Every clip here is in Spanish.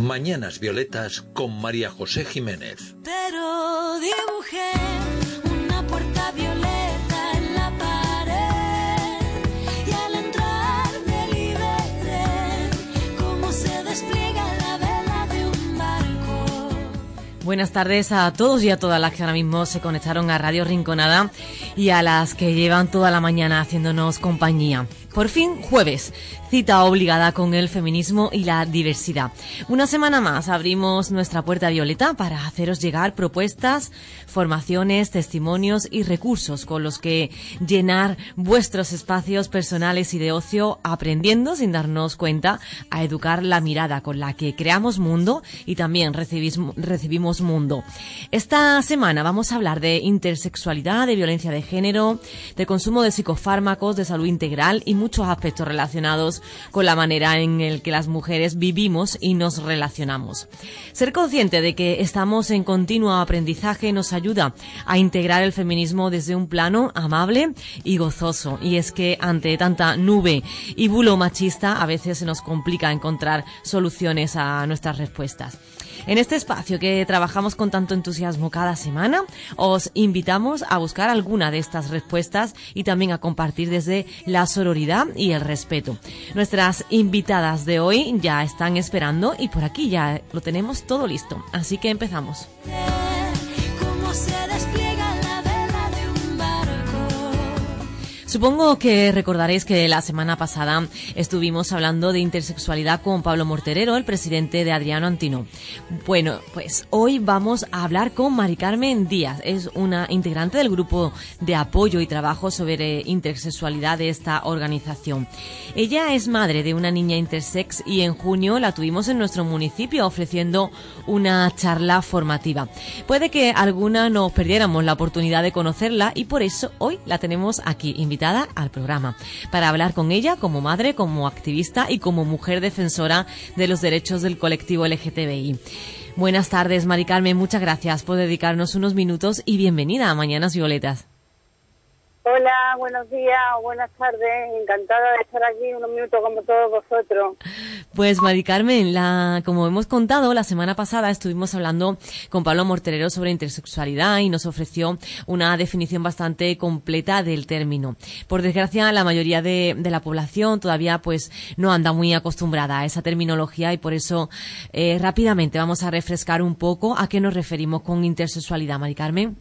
Mañanas Violetas con María José Jiménez. Pero dibujé una puerta violeta en la pared y al entrar me liberé cómo se despliega la vela de un barco. Buenas tardes a todos y a todas las que ahora mismo se conectaron a Radio Rinconada y a las que llevan toda la mañana haciéndonos compañía. Por fin, jueves, cita obligada con el feminismo y la diversidad. Una semana más abrimos nuestra puerta violeta para haceros llegar propuestas, formaciones, testimonios y recursos con los que llenar vuestros espacios personales y de ocio, aprendiendo sin darnos cuenta a educar la mirada con la que creamos mundo y también recibimos mundo. Esta semana vamos a hablar de intersexualidad, de violencia de género, de consumo de psicofármacos, de salud integral y muchos aspectos relacionados con la manera en el que las mujeres vivimos y nos relacionamos. Ser consciente de que estamos en continuo aprendizaje nos ayuda a integrar el feminismo desde un plano amable y gozoso. Y es que ante tanta nube y bulo machista a veces se nos complica encontrar soluciones a nuestras respuestas. En este espacio que trabajamos con tanto entusiasmo cada semana, os invitamos a buscar alguna de estas respuestas y también a compartir desde la sororidad y el respeto. Nuestras invitadas de hoy ya están esperando y por aquí ya lo tenemos todo listo. Así que empezamos. Cómo se despliega la vela de un barco. Supongo que recordaréis que la semana pasada estuvimos hablando de intersexualidad con Pablo Morterero, el presidente de Adriano Antino. Bueno, pues hoy vamos a hablar con Mari Carmen Díaz. Es una integrante del grupo de apoyo y trabajo sobre intersexualidad de esta organización. Ella es madre de una niña intersex y en junio la tuvimos en nuestro municipio ofreciendo una charla formativa. Puede que alguna nos perdiéramos la oportunidad de conocerla y por eso hoy la tenemos aquí invitada al programa para hablar con ella como madre, como activista y como mujer defensora de los derechos del colectivo LGTBI. Buenas tardes, Mari Carmen, muchas gracias por dedicarnos unos minutos y bienvenida a Mañanas Violetas. Hola, buenos días o buenas tardes. Encantada de estar aquí unos minutos como todos vosotros. Pues Mari Carmen, como hemos contado, la semana pasada estuvimos hablando con Pablo Morterero sobre intersexualidad y nos ofreció una definición bastante completa del término. Por desgracia, la mayoría de la población todavía pues no anda muy acostumbrada a esa terminología y por eso rápidamente vamos a refrescar un poco a qué nos referimos con intersexualidad, Mari Carmen.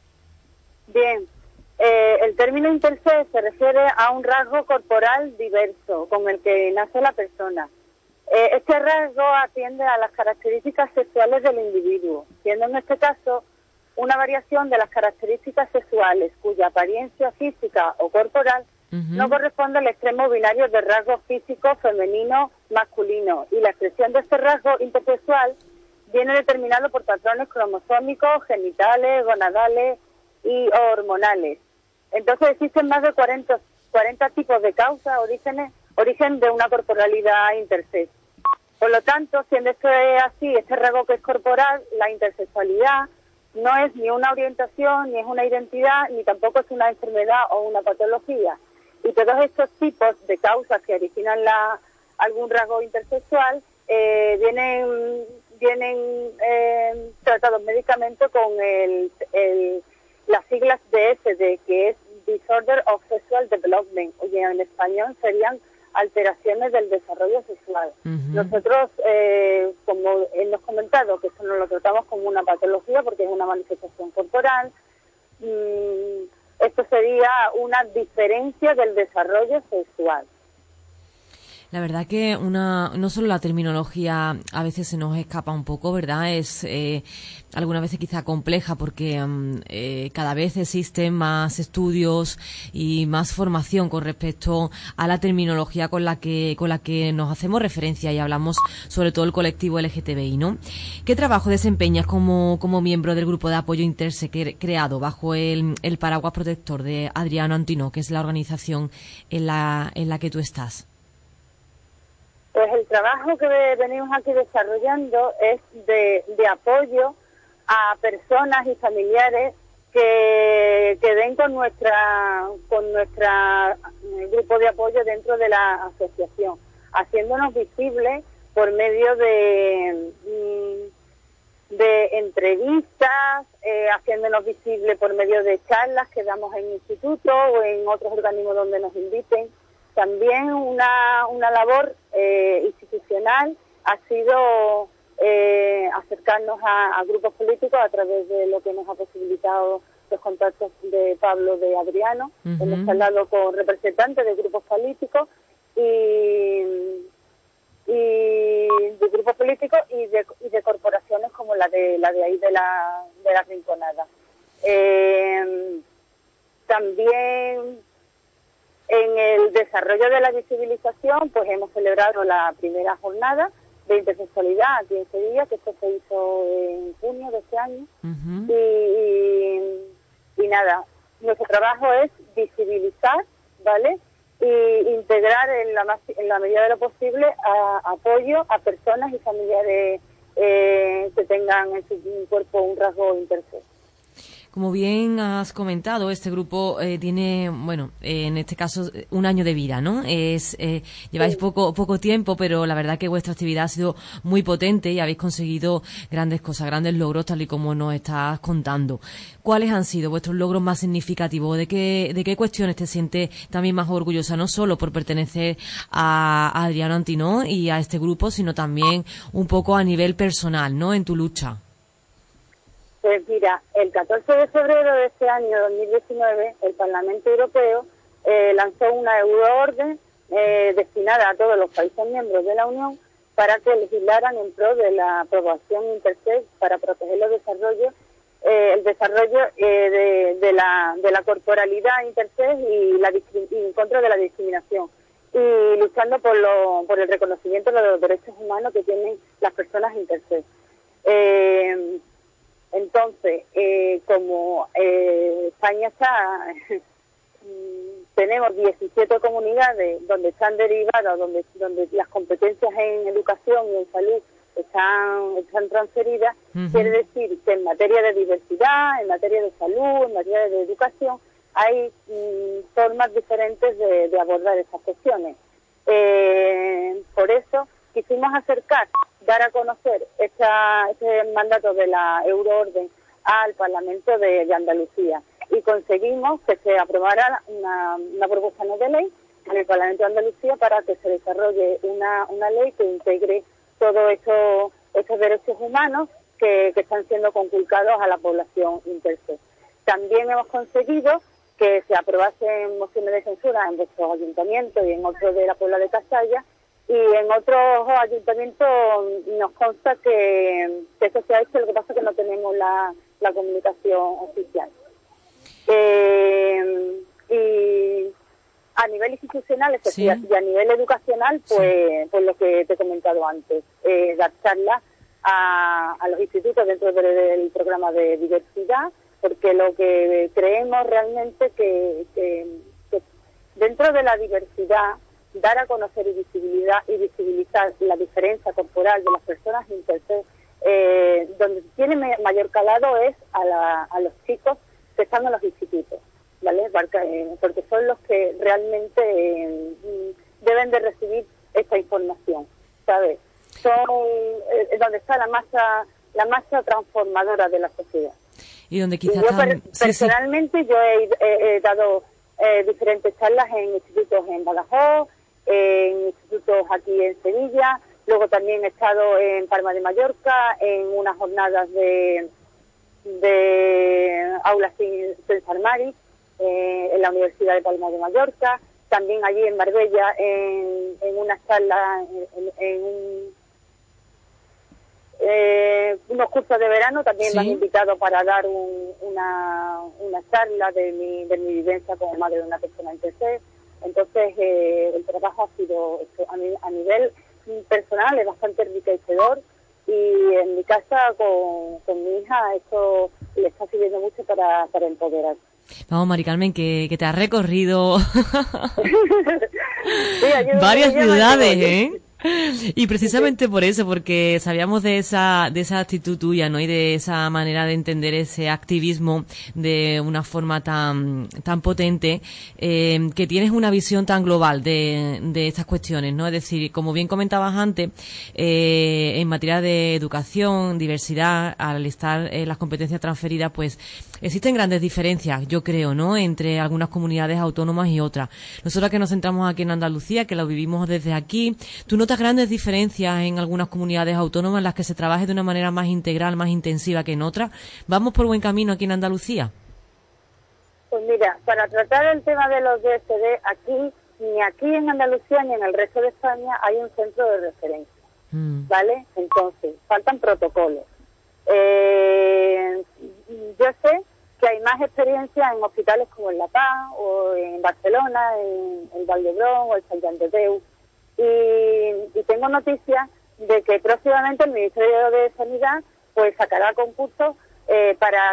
Bien. El término intersex se refiere a un rasgo corporal diverso con el que nace la persona. Este rasgo atiende a las características sexuales del individuo, siendo en este caso una variación de las características sexuales cuya apariencia física o corporal no corresponde al extremo binario de rasgos físicos femenino masculino, y la expresión de este rasgo intersexual viene determinado por patrones cromosómicos, genitales, gonadales y hormonales. Entonces existen más de 40 tipos de causas, origen de una corporalidad intersex. Por lo tanto, siendo esto así, este rasgo que es corporal, la intersexualidad no es ni una orientación, ni es una identidad, ni tampoco es una enfermedad o una patología. Y todos estos tipos de causas que originan algún rasgo intersexual vienen tratados médicamente con las siglas DSD, que es Disorder of Sexual Development, o en español serían alteraciones del desarrollo sexual. Nosotros, como hemos comentado, que eso no lo tratamos como una patología porque es una manifestación corporal, esto sería una diferencia del desarrollo sexual. La verdad que no solo la terminología a veces se nos escapa un poco, ¿verdad? Es algunas veces quizá compleja porque cada vez existen más estudios y más formación con respecto a la terminología con la que nos hacemos referencia y hablamos sobre todo el colectivo LGTBI, ¿no? ¿Qué trabajo desempeñas como miembro del grupo de apoyo intersex creado bajo el paraguas protector de Adriano Antino, que es la organización en la que tú estás? Pues el trabajo que venimos aquí desarrollando es de apoyo a personas y familiares que den con nuestra grupo de apoyo dentro de la asociación, haciéndonos visibles por medio de entrevistas, haciéndonos visible por medio de charlas que damos en institutos o en otros organismos donde nos inviten. También una labor institucional ha sido acercarnos a grupos políticos a través de lo que nos ha posibilitado los contactos de Pablo de Adriano. Hemos hablado con representantes de grupos políticos y de corporaciones como la de ahí de la Rinconada. También en el desarrollo de la visibilización, pues hemos celebrado la primera jornada de intersexualidad aquí en Sevilla, que esto se hizo en junio de este año. Y nada, nuestro trabajo es visibilizar, ¿vale?, y integrar en la medida de lo posible apoyo a personas y familiares que tengan en su cuerpo un rasgo intersex. Como bien has comentado, este grupo tiene, bueno, en este caso, un año de vida, ¿no? Lleváis poco tiempo, pero la verdad que vuestra actividad ha sido muy potente y habéis conseguido grandes cosas, grandes logros, tal y como nos estás contando. ¿Cuáles han sido vuestros logros más significativos? ¿De qué cuestiones te sientes también más orgullosa, no solo por pertenecer a Adriano Antinó y a este grupo, sino también un poco a nivel personal, ¿no?, en tu lucha? Pues mira, el 14 de febrero de este año 2019, el Parlamento Europeo lanzó una euroorden destinada a todos los países miembros de la Unión para que legislaran en pro de la aprobación intersex para proteger el desarrollo de la corporalidad intersex y en contra de la discriminación, y luchando por el reconocimiento de los derechos humanos que tienen las personas intersex. Entonces, como España tenemos 17 comunidades donde están derivadas, donde las competencias en educación y en salud están transferidas, quiere decir que en materia de diversidad, en materia de salud, en materia de educación, hay formas diferentes de abordar esas cuestiones. Por eso quisimos dar a conocer este mandato de la euroorden al Parlamento de Andalucía, y conseguimos que se aprobara una propuesta no de ley en el Parlamento de Andalucía para que se desarrolle una ley que integre todos estos derechos humanos que están siendo conculcados a la población intersex. También hemos conseguido que se aprobasen mociones de censura en vuestros ayuntamientos y en otros de la Puebla de Castalla, y en otros ayuntamientos nos consta que eso se ha hecho, lo que pasa es que no tenemos la comunicación oficial. Y a nivel institucional y a nivel educacional, pues lo que te he comentado antes, dar charlas a los institutos dentro del programa de diversidad, porque lo que creemos realmente que dentro de la diversidad, dar a conocer y visibilizar la diferencia corporal de las personas intersex, donde tiene mayor calado es a los chicos que están en los institutos, ¿vale? Porque son los que realmente deben de recibir esta información, ¿sabes? Son donde está la masa transformadora de la sociedad. Y donde quizás personalmente yo he dado diferentes charlas en institutos en Badajoz, en institutos aquí en Sevilla, luego también he estado en Palma de Mallorca en unas jornadas de aulas César Mari, en la Universidad de Palma de Mallorca, también allí en Marbella en una charla, unos cursos de verano, también me han invitado para dar una charla de mi vivencia como madre de una persona intersex. Entonces el trabajo ha sido a nivel personal es bastante enriquecedor, y en mi casa con mi hija esto le está sirviendo mucho para empoderar. Vamos, Mari Carmen, que te has recorrido sí, varias ciudades, ¿eh? Y precisamente por eso, porque sabíamos de esa actitud tuya, ¿no? Y de esa manera de entender ese activismo de una forma tan potente, que tienes una visión tan global de estas cuestiones, ¿no? Es decir, como bien comentabas antes, en materia de educación, diversidad, al estar las competencias transferidas, pues existen grandes diferencias, yo creo, ¿no? Entre algunas comunidades autónomas y otras. Nosotros que nos centramos aquí en Andalucía, que lo vivimos desde aquí, ¿tú notas grandes diferencias en algunas comunidades autónomas en las que se trabaje de una manera más integral, más intensiva que en otras? ¿Vamos por buen camino aquí en Andalucía? Pues mira, para tratar el tema de los DSD, ni aquí en Andalucía ni en el resto de España hay un centro de referencia, ¿vale? Entonces, faltan protocolos. Yo sé que hay más experiencia en hospitales como en La Paz o en Barcelona, en Valdebrón o en Sant Jan de Déu. Y tengo noticias de que próximamente el Ministerio de Sanidad pues sacará concursos para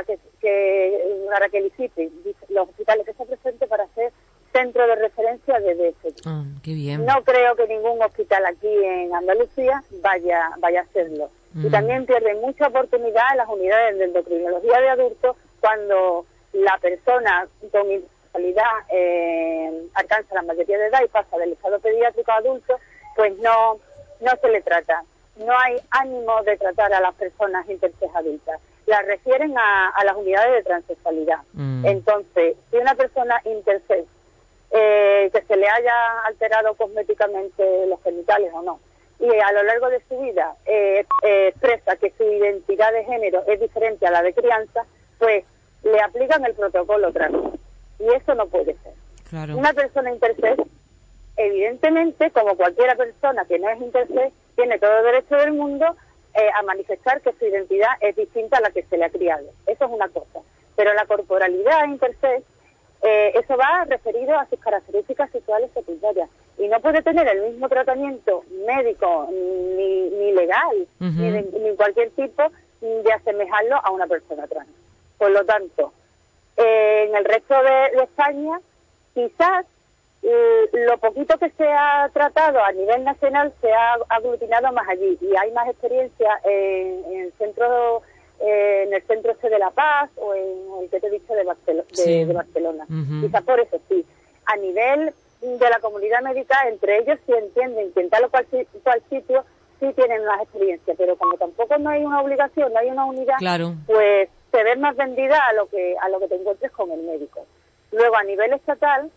que liciten los hospitales que se presenten para ser centro de referencia de DSD. Qué bien. No creo que ningún hospital aquí en Andalucía vaya a hacerlo. Y también pierden mucha oportunidad en las unidades de endocrinología de adultos cuando la persona con discapacidad alcanza la mayoría de edad y pasa del estado pediátrico a adulto, pues no se le trata. No hay ánimo de tratar a las personas intersex adultas. Las refieren a las unidades de transexualidad. Entonces, si una persona intersex que se le haya alterado cosméticamente los genitales o no, y a lo largo de su vida expresa que su identidad de género es diferente a la de crianza, pues le aplican el protocolo otra vez. Y eso no puede ser. Claro. Una persona intersex, evidentemente, como cualquier persona que no es intersex, tiene todo el derecho del mundo a manifestar que su identidad es distinta a la que se le ha criado. Eso es una cosa. Pero la corporalidad intersex, eso va referido a sus características sexuales secundarias. Y no puede tener el mismo tratamiento médico ni legal, ni cualquier tipo de asemejarlo a una persona trans. Por lo tanto, en el resto de España, quizás lo poquito que se ha tratado a nivel nacional se ha aglutinado más allí y hay más experiencia en el centro este de La Paz o en el que te he dicho de Barcelona. Quizás por eso sí. A nivel de la comunidad médica, entre ellos sí entienden que en tal o cual sitio sí tienen más experiencia, pero como tampoco no hay una obligación, no hay una unidad, claro, pues se ven más vendida a lo que te encuentres con el médico. Luego, a nivel estatal,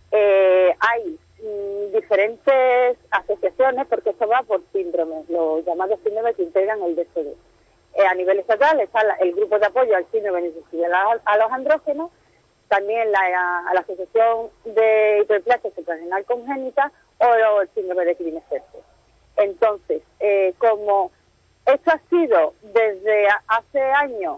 hay diferentes asociaciones, porque eso va por síndromes, los llamados síndromes que integran el DSD. A nivel estatal está el grupo de apoyo al síndrome sensible a los andrógenos, también a la Asociación de Hiperplasia Suprarrenal Congénita o el síndrome de Klinefelter. Entonces, como esto ha sido desde hace años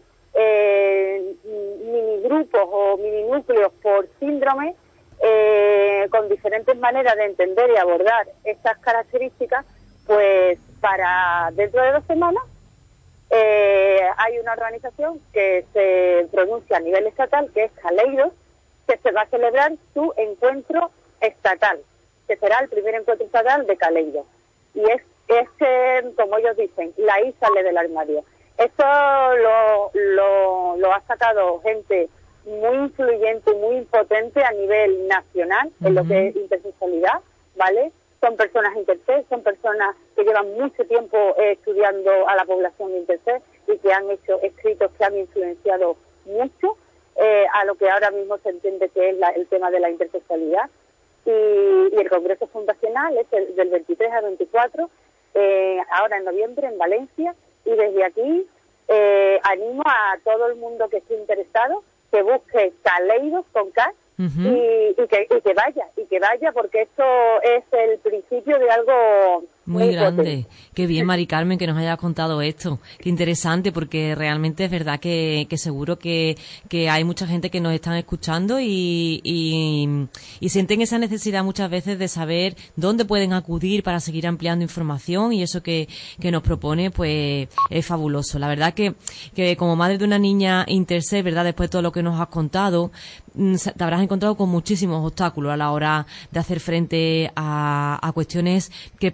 minigrupos o mininúcleos por síndrome, con diferentes maneras de entender y abordar estas características, pues para dentro de 2 semanas hay una organización que se pronuncia a nivel estatal, que es Caleidos, que se va a celebrar su encuentro estatal, que será el primer encuentro estatal de Caleidos. Y es como ellos dicen, la I sale del armario. Esto lo ha sacado gente muy influyente, muy potente a nivel nacional en lo que es intersexualidad, ¿vale? Son personas intersex, son personas que llevan mucho tiempo estudiando a la población intersex y que han hecho escritos que han influenciado mucho a lo que ahora mismo se entiende que es el tema de la intersexualidad. Y el Congreso Fundacional es del 23 al 24, ahora en noviembre en Valencia, y desde aquí animo a todo el mundo que esté interesado que busque Caleidos con K y que vaya porque esto es el principio de algo muy grande. Potente. Qué bien, Mari Carmen, que nos haya contado esto. Qué interesante, porque realmente es verdad que seguro que hay mucha gente que nos están escuchando y sienten esa necesidad muchas veces de saber dónde pueden acudir para seguir ampliando información, y eso que nos propone pues es fabuloso. La verdad que como madre de una niña intersex, verdad, después de todo lo que nos has contado, te habrás encontrado con muchísimos obstáculos a la hora de hacer frente a cuestiones que para el resto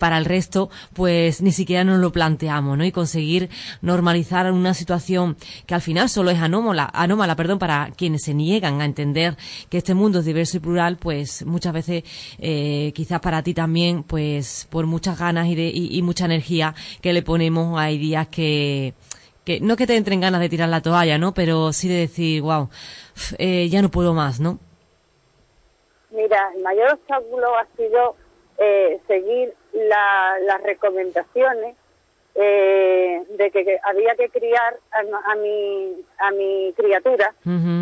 esto, pues ni siquiera nos lo planteamos, ¿no? Y conseguir normalizar una situación que al final solo es anómala, para quienes se niegan a entender que este mundo es diverso y plural, pues muchas veces, quizás para ti también, pues por muchas ganas y mucha energía que le ponemos, hay días que no que te entren ganas de tirar la toalla, ¿no? Pero sí de decir, wow, ya no puedo más, ¿no? Mira, el mayor obstáculo ha sido seguir las recomendaciones de que había que criar a mi criatura,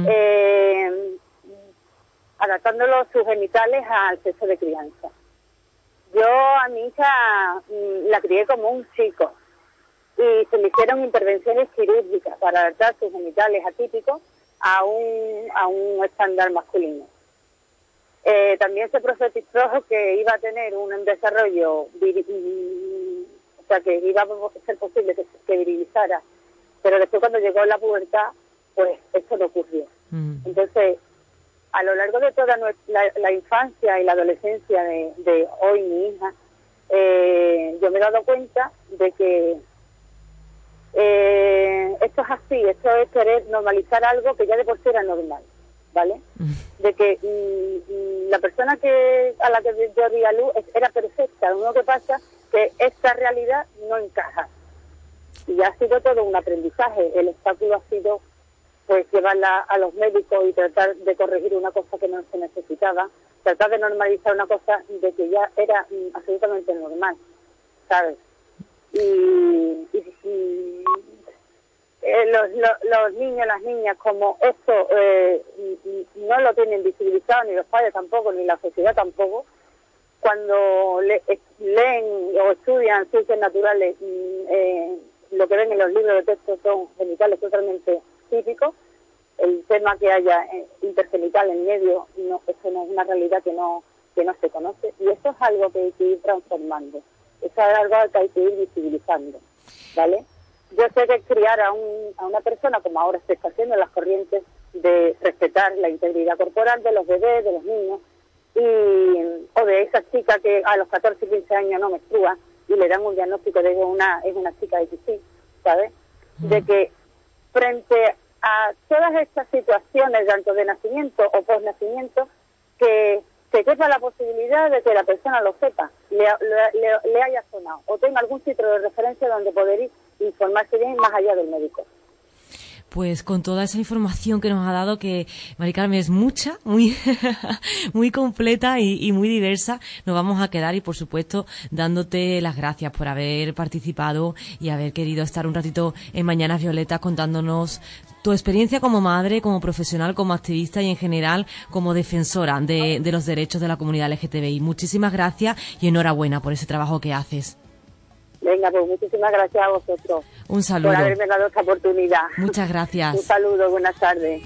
adaptándolo sus genitales al sexo de crianza. Yo a mi hija la crié como un chico y se le hicieron intervenciones quirúrgicas para adaptar sus genitales atípicos a un estándar masculino. También se profetizó que iba a tener un desarrollo, o sea, que iba a ser posible que virilizara, pero después cuando llegó la pubertad, pues eso no ocurrió. Entonces, a lo largo de toda la infancia y la adolescencia de hoy mi hija, yo me he dado cuenta de que esto es así, esto es querer normalizar algo que ya de por sí era normal, ¿vale? De que la persona a la que yo di a luz era perfecta, lo único que pasa que esta realidad no encaja. Y ha sido todo un aprendizaje, el obstáculo ha sido pues llevarla a los médicos y tratar de corregir una cosa que no se necesitaba, tratar de normalizar una cosa de que ya era absolutamente normal, ¿sabes? Los niños, las niñas, como esto no lo tienen visibilizado, ni los padres tampoco, ni la sociedad tampoco, cuando leen o estudian ciencias naturales, lo que ven en los libros de texto son genitales totalmente típicos. El tema que haya intergenital en medio, eso no es una realidad que no se conoce, y eso es algo que hay que ir transformando, eso es algo que hay que ir visibilizando, ¿vale? Yo sé que criar a una persona, como ahora se está haciendo en las corrientes, de respetar la integridad corporal de los bebés, de los niños, o de esa chica que a los 14, 15 años no menstrua y le dan un diagnóstico de que es una chica de XY, ¿sabes? De que frente a todas estas situaciones, tanto de nacimiento o posnacimiento, que se quepa la posibilidad de que la persona lo sepa, le haya sonado, o tenga algún sitio de referencia donde poder ir informarse bien más allá del médico. Pues con toda esa información que nos ha dado, que Mari Carmen es mucha, muy muy completa y muy diversa, nos vamos a quedar y por supuesto dándote las gracias por haber participado y haber querido estar un ratito en Mañanas Violetas contándonos tu experiencia como madre, como profesional, como activista y en general como defensora de los derechos de la comunidad LGTBI. Muchísimas gracias y enhorabuena por ese trabajo que haces. Venga, pues muchísimas gracias a vosotros. Un saludo. Por haberme dado esta oportunidad. Muchas gracias. Un saludo, buenas tardes.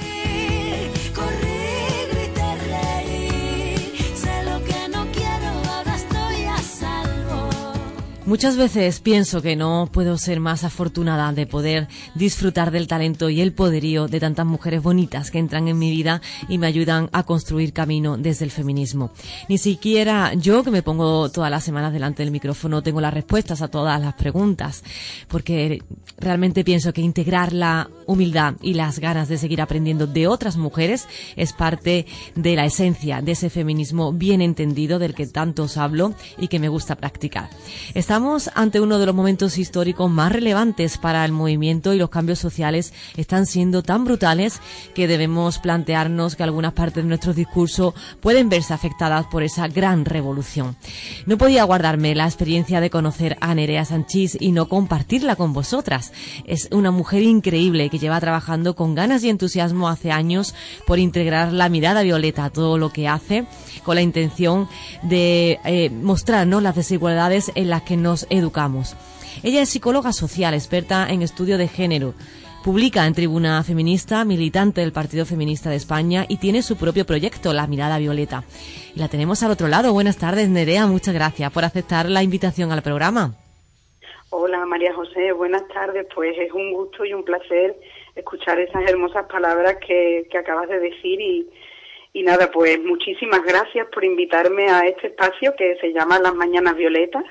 Muchas veces pienso que no puedo ser más afortunada de poder disfrutar del talento y el poderío de tantas mujeres bonitas que entran en mi vida y me ayudan a construir camino desde el feminismo. Ni siquiera yo, que me pongo todas las semanas delante del micrófono, tengo las respuestas a todas las preguntas, porque realmente pienso que integrar la humildad y las ganas de seguir aprendiendo de otras mujeres es parte de la esencia de ese feminismo bien entendido del que tanto os hablo y que me gusta practicar. Estamos ante uno de los momentos históricos más relevantes para el movimiento y los cambios sociales están siendo tan brutales que debemos plantearnos que algunas partes de nuestro discurso pueden verse afectadas por esa gran revolución. No podía guardarme la experiencia de conocer a Nerea Sanchís y no compartirla con vosotras. Es una mujer increíble que lleva trabajando con ganas y entusiasmo hace años por integrar la mirada violeta a todo lo que hace, con la intención de mostrarnos las desigualdades en las que nos educamos. Ella es psicóloga social, experta en estudio de género, publica en Tribuna Feminista, militante del Partido Feminista de España y tiene su propio proyecto, La Mirada Violeta. Y la tenemos al otro lado. Buenas tardes, Nerea, muchas gracias por aceptar la invitación al programa. Hola María José, buenas tardes. Pues es un gusto y un placer escuchar esas hermosas palabras que acabas de decir Y nada, pues muchísimas gracias por invitarme a este espacio que se llama Las Mañanas Violetas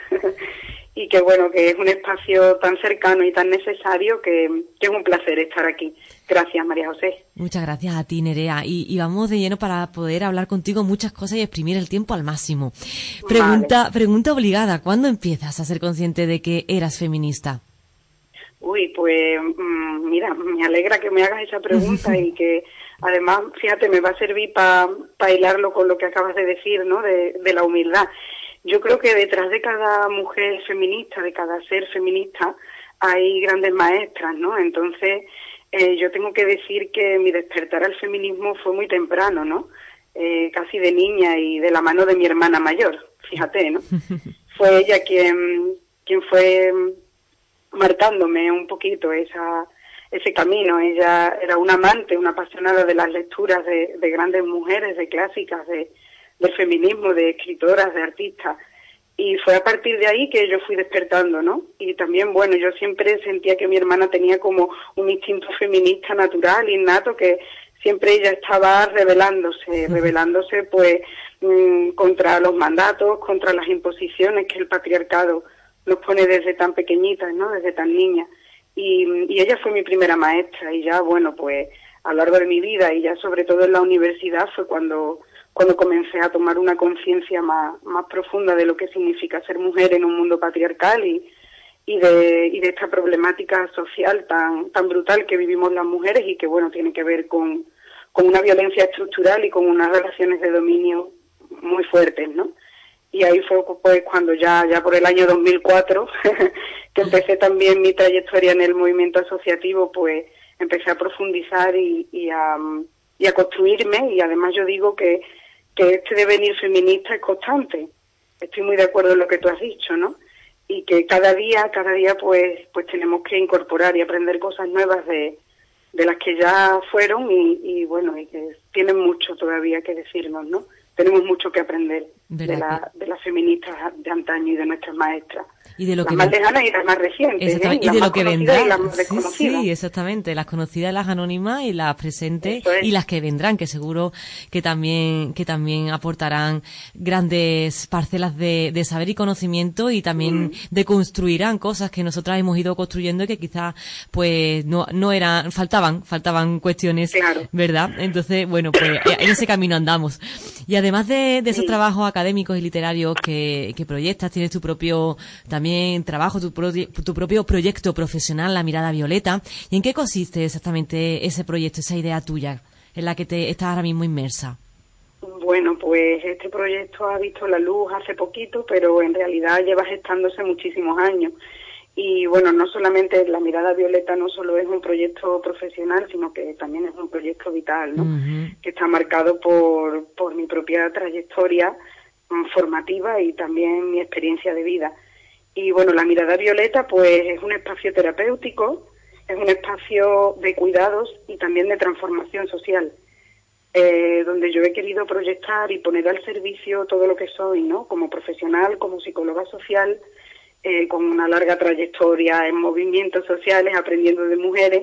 y que bueno, que es un espacio tan cercano y tan necesario que es un placer estar aquí. Gracias, María José. Muchas gracias a ti, Nerea. Y vamos de lleno para poder hablar contigo muchas cosas y exprimir el tiempo al máximo. Pregunta obligada, ¿cuándo empiezas a ser consciente de que eras feminista? Uy, pues mira, me alegra que me hagas esa pregunta y que además, fíjate, me va a servir para hilarlo con lo que acabas de decir, ¿no? De la humildad. Yo creo que detrás de cada mujer feminista, de cada ser feminista, hay grandes maestras, ¿no? Entonces, yo tengo que decir que mi despertar al feminismo fue muy temprano, ¿no? Casi de niña y de la mano de mi hermana mayor, fíjate, ¿no? Fue ella quien fue marcándome un poquito ese camino. Ella era una amante, una apasionada de las lecturas de grandes mujeres, de clásicas, del feminismo, de escritoras, de artistas. Y fue a partir de ahí que yo fui despertando, ¿no? Y también, bueno, yo siempre sentía que mi hermana tenía como un instinto feminista natural, innato, que siempre ella estaba rebelándose pues contra los mandatos, contra las imposiciones que el patriarcado nos pone desde tan pequeñitas, ¿no? Desde tan niñas. Y ella fue mi primera maestra y ya, bueno, pues a lo largo de mi vida y ya sobre todo en la universidad fue cuando comencé a tomar una conciencia más profunda de lo que significa ser mujer en un mundo patriarcal y de esta problemática social tan brutal que vivimos las mujeres y que, bueno, tiene que ver con una violencia estructural y con unas relaciones de dominio muy fuertes, ¿no? Y ahí fue pues cuando ya por el año 2004 que empecé también mi trayectoria en el movimiento asociativo, pues empecé a profundizar y a construirme, y además yo digo que este devenir feminista es constante. Estoy muy de acuerdo en lo que tú has dicho, ¿no? Y que cada día pues tenemos que incorporar y aprender cosas nuevas de las que ya fueron y bueno, y que tienen mucho todavía que decirnos, ¿no? Tenemos mucho que aprender de las feministas de antaño y de nuestras maestras. Y de lo las más lejanas y las más recientes. Y de lo que vendrá. Y las más desconocidas. Sí, exactamente. Las conocidas, las anónimas y las presentes y las que vendrán, que seguro que también aportarán grandes parcelas de saber y conocimiento y también deconstruirán cosas que nosotras hemos ido construyendo y que quizás pues no eran, faltaban cuestiones, claro. ¿Verdad? Entonces, bueno, pues en ese camino andamos. Y además de esos trabajos académicos y literarios que proyectas, tienes tu propio también trabajo, tu propio proyecto profesional, La Mirada Violeta. ¿Y en qué consiste exactamente ese proyecto, esa idea tuya en la que te estás ahora mismo inmersa? Bueno, pues este proyecto ha visto la luz hace poquito, pero en realidad lleva gestándose muchísimos años. Y bueno, no solamente La Mirada Violeta no solo es un proyecto profesional, sino que también es un proyecto vital, ¿no? Que está marcado por mi propia trayectoria formativa y también mi experiencia de vida. Y bueno, La Mirada Violeta pues es un espacio terapéutico, es un espacio de cuidados y también de transformación social, donde yo he querido proyectar y poner al servicio todo lo que soy, ¿no? Como profesional, como psicóloga social, con una larga trayectoria en movimientos sociales, aprendiendo de mujeres.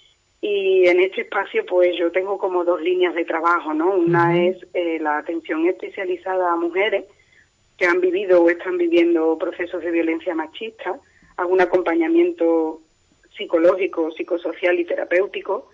Y en este espacio pues yo tengo como dos líneas de trabajo, ¿no? Una es la atención especializada a mujeres que han vivido o están viviendo procesos de violencia machista, hago un acompañamiento psicológico, psicosocial y terapéutico.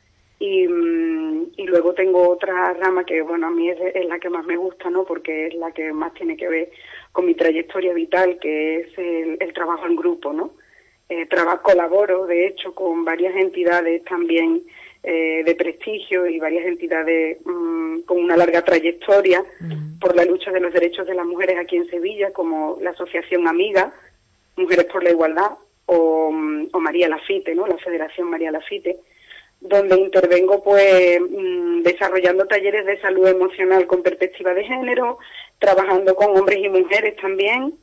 Y luego tengo otra rama que, bueno, a mí es la que más me gusta, ¿no? Porque es la que más tiene que ver con mi trayectoria vital, que es el trabajo en grupo, ¿no? Colaboro, de hecho, con varias entidades también de prestigio y varias entidades con una larga trayectoria por la lucha de los derechos de las mujeres aquí en Sevilla, como la Asociación Amiga, Mujeres por la Igualdad, o María Lafite, ¿no? La Federación María Lafite, donde intervengo pues desarrollando talleres de salud emocional con perspectiva de género, trabajando con hombres y mujeres también,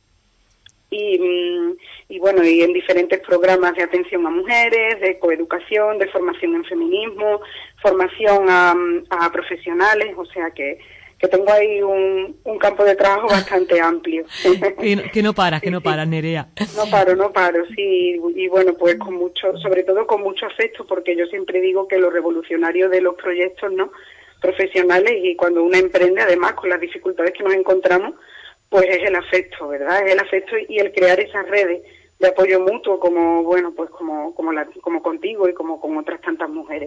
y bueno, y en diferentes programas de atención a mujeres, de coeducación, de formación en feminismo, formación a profesionales, o sea que tengo ahí un campo de trabajo bastante amplio. Que no paras, Nerea. No paro, sí, y bueno, pues sobre todo con mucho afecto, porque yo siempre digo que lo revolucionario de los proyectos, ¿no?, profesionales, y cuando una emprende, además, con las dificultades que nos encontramos, pues es el afecto, ¿verdad? Es el afecto y el crear esas redes de apoyo mutuo, como, bueno, pues como contigo y como con otras tantas mujeres.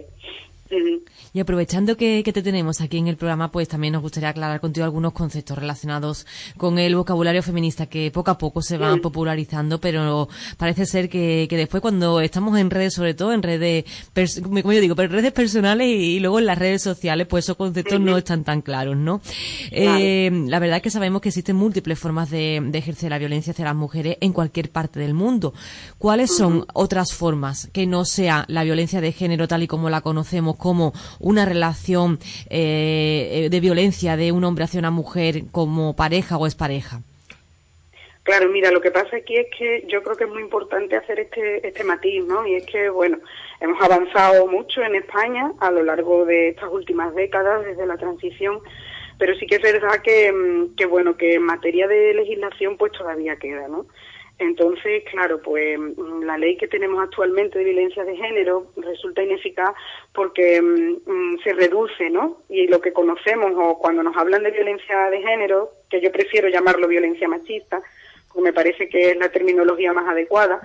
Y aprovechando que te tenemos aquí en el programa, pues también nos gustaría aclarar contigo algunos conceptos relacionados con el vocabulario feminista que poco a poco se van popularizando, pero parece ser que después, cuando estamos en redes, sobre todo en redes, como yo digo, pero redes personales y luego en las redes sociales, pues esos conceptos no están tan claros, ¿no? Claro. La verdad es que sabemos que existen múltiples formas de ejercer la violencia hacia las mujeres en cualquier parte del mundo. ¿Cuáles son otras formas que no sea la violencia de género tal y como la conocemos, como una relación de violencia de un hombre hacia una mujer como pareja o expareja? Claro, mira, lo que pasa aquí es que yo creo que es muy importante hacer este matiz, ¿no? Y es que, bueno, hemos avanzado mucho en España a lo largo de estas últimas décadas, desde la transición, pero sí que es verdad que bueno, que en materia de legislación pues todavía queda, ¿no? Entonces, claro, pues la ley que tenemos actualmente de violencia de género resulta ineficaz porque se reduce, ¿no? Y lo que conocemos, o cuando nos hablan de violencia de género, que yo prefiero llamarlo violencia machista, porque me parece que es la terminología más adecuada,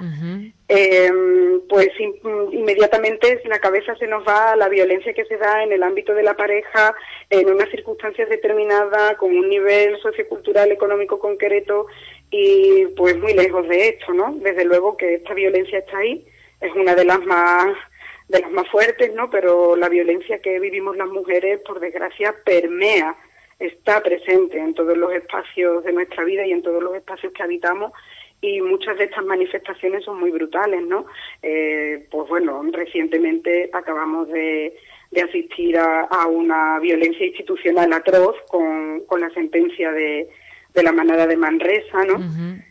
pues inmediatamente la cabeza se nos va a la violencia que se da en el ámbito de la pareja, en unas circunstancias determinadas, con un nivel sociocultural, económico concreto, y pues muy lejos de esto, ¿no? Desde luego que esta violencia está ahí, es una de las más fuertes, ¿no? Pero la violencia que vivimos las mujeres, por desgracia, permea, está presente en todos los espacios de nuestra vida y en todos los espacios que habitamos, y muchas de estas manifestaciones son muy brutales, ¿no? Pues bueno, recientemente acabamos de asistir a una violencia institucional atroz con la sentencia de la manada de Manresa, ¿no?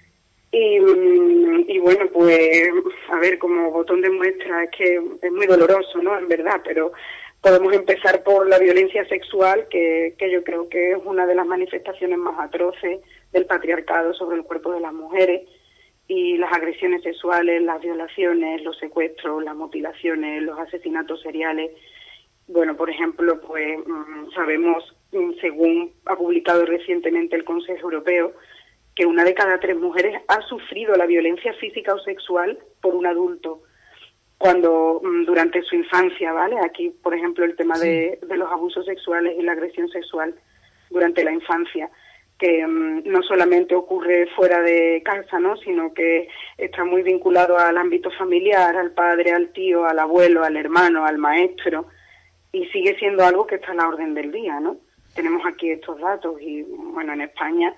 Y bueno, pues, a ver, como botón de muestra, es que es muy doloroso, ¿no? En verdad, pero podemos empezar por la violencia sexual, que yo creo que es una de las manifestaciones más atroces del patriarcado sobre el cuerpo de las mujeres, y las agresiones sexuales, las violaciones, los secuestros, las mutilaciones, los asesinatos seriales. Bueno, por ejemplo, pues sabemos, según ha publicado recientemente el Consejo Europeo, que 1 de cada 3 mujeres ha sufrido la violencia física o sexual por un adulto durante su infancia, ¿vale? Aquí, por ejemplo, el tema de los abusos sexuales y la agresión sexual durante la infancia, que no solamente ocurre fuera de casa, ¿no? Sino que está muy vinculado al ámbito familiar, al padre, al tío, al abuelo, al hermano, al maestro, y sigue siendo algo que está a la orden del día, ¿no? Tenemos aquí estos datos y, bueno, en España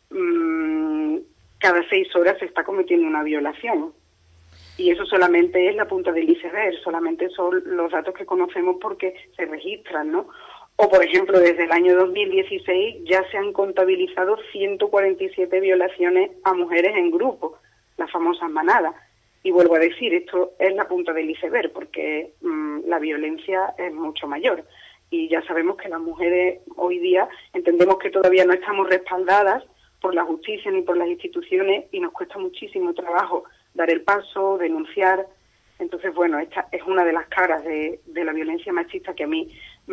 cada 6 horas se está cometiendo una violación. Y eso solamente es la punta del iceberg, solamente son los datos que conocemos porque se registran, ¿no? O, por ejemplo, desde el año 2016 ya se han contabilizado 147 violaciones a mujeres en grupo, las famosas manadas. Y vuelvo a decir, esto es la punta del iceberg, porque la violencia es mucho mayor. Y ya sabemos que las mujeres hoy día entendemos que todavía no estamos respaldadas por la justicia ni por las instituciones, y nos cuesta muchísimo trabajo dar el paso, denunciar. Entonces, bueno, esta es una de las caras de la violencia machista que a mí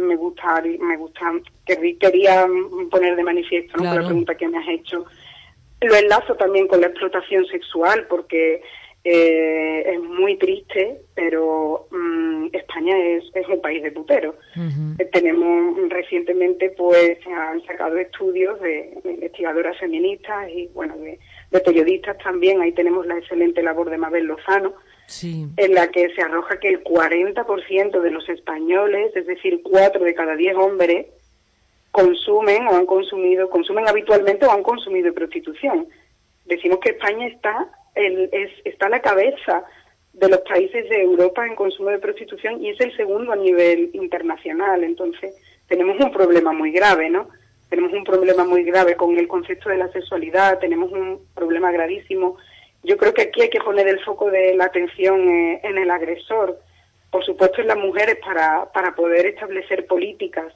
quería poner de manifiesto, ¿no? Claro. Por la pregunta que me has hecho. Lo enlazo también con la explotación sexual, porque es muy triste, pero España es un país de puteros. Tenemos recientemente, pues, se han sacado estudios de investigadoras feministas y, bueno, de periodistas también. Ahí tenemos la excelente labor de Mabel Lozano, en la que se arroja que el 40% de los españoles, es decir, 4 de cada 10 hombres, consumen habitualmente o han consumido prostitución. Decimos que España está a la cabeza de los países de Europa en consumo de prostitución, y es el segundo a nivel internacional. Entonces, tenemos un problema muy grave, ¿no? Tenemos un problema muy grave con el concepto de la sexualidad, tenemos un problema gravísimo. Yo creo que aquí hay que poner el foco de la atención en el agresor, por supuesto en las mujeres, para poder establecer políticas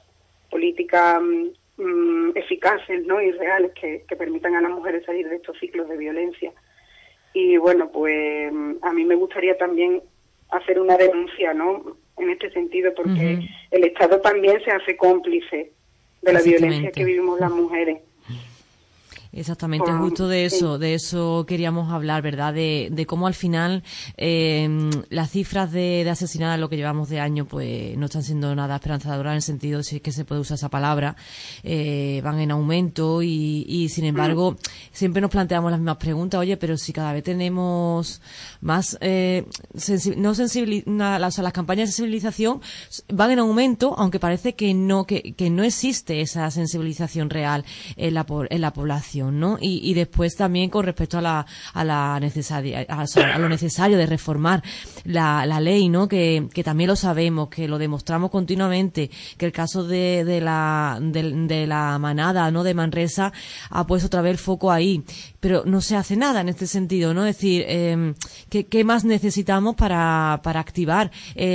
eficaces, ¿no? Y reales que permitan a las mujeres salir de estos ciclos de violencia. Y bueno, pues a mí me gustaría también hacer una denuncia, ¿no? en este sentido, porque el Estado también se hace cómplice de la violencia que vivimos las mujeres. Exactamente, justo de eso queríamos hablar, ¿verdad? De cómo al final las cifras de asesinadas, lo que llevamos de año, pues no están siendo nada esperanzadoras en el sentido, si es que se puede usar esa palabra, van en aumento y sin embargo siempre nos planteamos las mismas preguntas. Oye, pero si cada vez tenemos más las campañas de sensibilización van en aumento, aunque parece que no existe esa sensibilización real en la población, ¿no? Y después también con respecto a lo necesario de reformar la ley, ¿no? Que también lo sabemos, que lo demostramos continuamente, que el caso de la manada, ¿no? De Manresa ha puesto otra vez el foco ahí, pero no se hace nada en este sentido, ¿no? Es decir, ¿qué más necesitamos para activar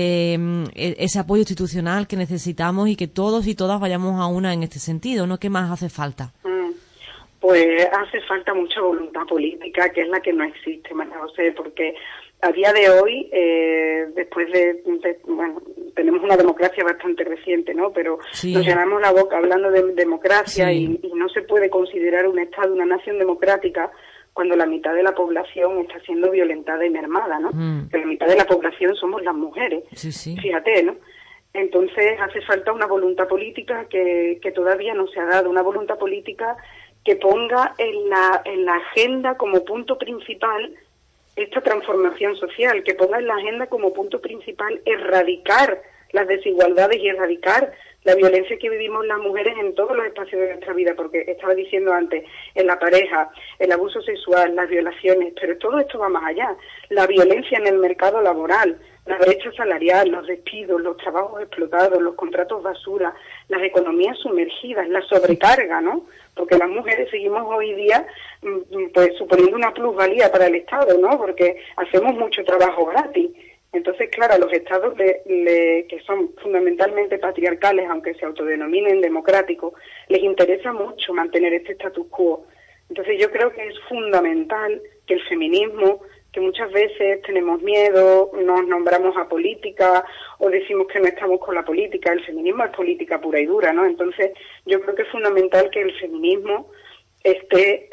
ese apoyo institucional que necesitamos y que todos y todas vayamos a una en este sentido, ¿no? ¿Qué más hace falta? Pues hace falta mucha voluntad política, que es la que no existe, María José, porque a día de hoy, después bueno, tenemos una democracia bastante reciente, ¿no? Pero nos llenamos la boca hablando de democracia y no se puede considerar un Estado, una nación democrática, cuando la mitad de la población está siendo violentada y mermada, ¿no? Que la mitad de la población somos las mujeres. Fíjate, ¿no? Entonces hace falta una voluntad política que todavía no se ha dado, una voluntad política que ponga en la agenda como punto principal esta transformación social, que ponga en la agenda como punto principal erradicar las desigualdades y erradicar la violencia que vivimos las mujeres en todos los espacios de nuestra vida, porque estaba diciendo antes, en la pareja, el abuso sexual, las violaciones, pero todo esto va más allá. La violencia en el mercado laboral, la brecha salarial, los despidos, los trabajos explotados, los contratos basura, las economías sumergidas, la sobrecarga, ¿no? Porque las mujeres seguimos hoy día pues suponiendo una plusvalía para el Estado, ¿no? Porque hacemos mucho trabajo gratis. Entonces, claro, a los estados que son fundamentalmente patriarcales, aunque se autodenominen democráticos, les interesa mucho mantener este status quo. Entonces yo creo que es fundamental que el feminismo, que muchas veces tenemos miedo, nos nombramos a política o decimos que no estamos con la política, el feminismo es política pura y dura, ¿no? Entonces yo creo que es fundamental que el feminismo esté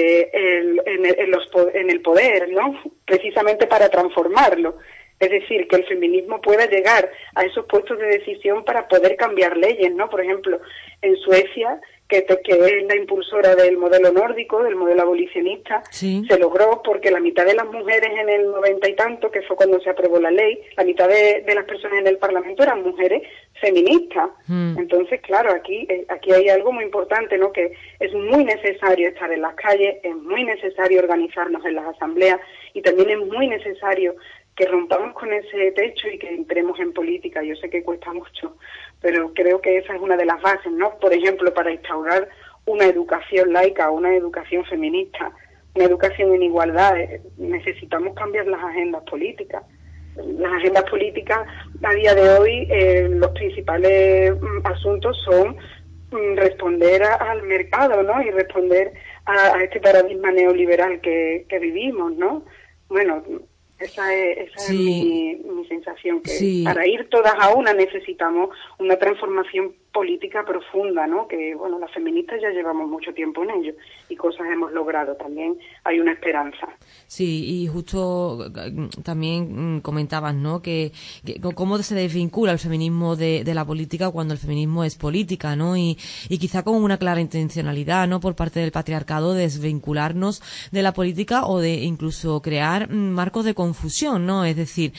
en el poder, ¿no? Precisamente para transformarlo. Es decir, que el feminismo pueda llegar a esos puestos de decisión para poder cambiar leyes, ¿no? Por ejemplo, en Suecia, que es la impulsora del modelo nórdico, del modelo abolicionista, se logró porque la mitad de las mujeres en el 90 y tanto, que fue cuando se aprobó la ley, la mitad de las personas en el Parlamento eran mujeres feministas. Entonces, claro, aquí hay algo muy importante, ¿no? Que es muy necesario estar en las calles, es muy necesario organizarnos en las asambleas y también es muy necesario que rompamos con ese techo y que entremos en política. Yo sé que cuesta mucho, pero creo que esa es una de las bases, ¿no? Por ejemplo, para instaurar una educación laica, una educación feminista, una educación en igualdad, necesitamos cambiar las agendas políticas. Las agendas políticas a día de hoy, los principales asuntos son responder al mercado, ¿no? Y responder a este paradigma neoliberal que vivimos, ¿no? Bueno, esa es mi sensación, que para ir todas a una necesitamos una transformación política profunda, ¿no? Que, bueno, las feministas ya llevamos mucho tiempo en ello y cosas hemos logrado. También hay una esperanza. Sí, y justo también comentabas, ¿no? Que cómo se desvincula el feminismo de la política cuando el feminismo es política, ¿no? Y quizá con una clara intencionalidad, ¿no? Por parte del patriarcado de desvincularnos de la política o de incluso crear marcos de confusión, ¿no? Es decir,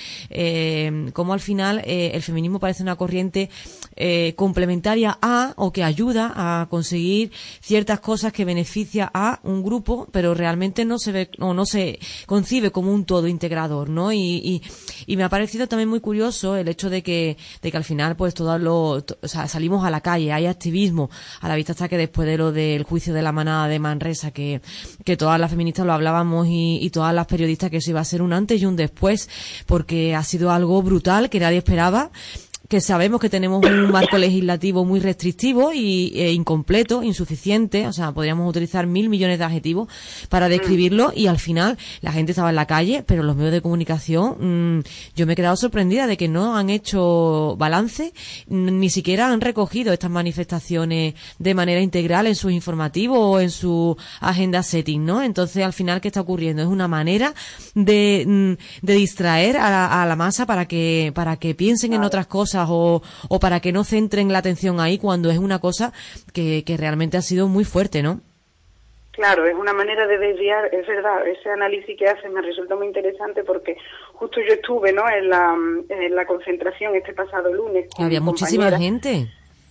cómo al final el feminismo parece una corriente complementaria a o que ayuda a conseguir ciertas cosas que beneficia a un grupo, pero realmente no se ve o no se concibe como un todo integrador, ¿no? Y me ha parecido también muy curioso el hecho de que al final pues salimos a la calle, hay activismo, a la vista está que después de lo del juicio de la manada de Manresa, que todas las feministas lo hablábamos y todas las periodistas, que eso iba a ser un antes y un después, porque ha sido algo brutal que nadie esperaba, que sabemos que tenemos un marco legislativo muy restrictivo e incompleto, insuficiente, o sea, podríamos utilizar 1.000 millones de adjetivos para describirlo, y al final la gente estaba en la calle, pero los medios de comunicación, yo me he quedado sorprendida de que no han hecho balance, ni siquiera han recogido estas manifestaciones de manera integral en sus informativos o en su agenda setting, ¿no? Entonces, al final, ¿qué está ocurriendo? Es una manera de distraer a la masa para que piensen en otras cosas o para que no centren la atención ahí, cuando es una cosa que realmente ha sido muy fuerte, ¿no? Claro, es una manera de desviar, es verdad, ese análisis que haces me resulta muy interesante porque justo yo estuve, ¿no?, en la concentración este pasado lunes. Había muchísima gente.